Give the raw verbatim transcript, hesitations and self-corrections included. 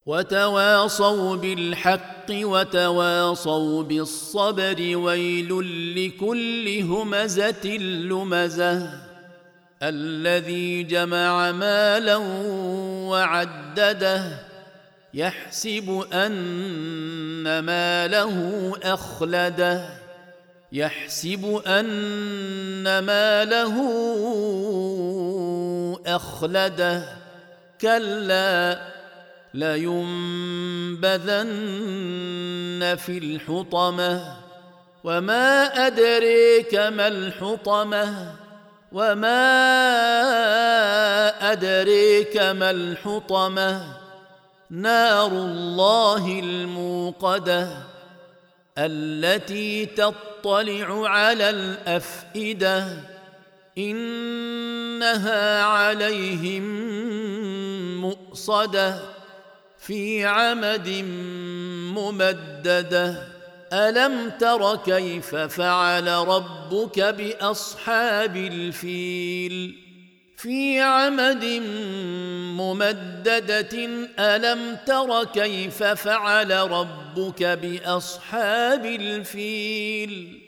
وتواصوا بالحق وتواصوا بالصبر. ويل لكل همزة لمزة الذي جمع مالا وعدده يحسب أن ماله أخلده يحسب أن ماله أخلده كلا لينبذن في الحطمة. وما أدريك ما الحطمة وما أدريك ما الحطمة نار الله الموقدة التي تطلع على الأفئدة إنها عليهم مؤصدة في عمد ممددة. ألم تر كيف فعل ربك بأصحاب الفيل في عمد ممددة ألم تر كيف فعل ربك بأصحاب الفيل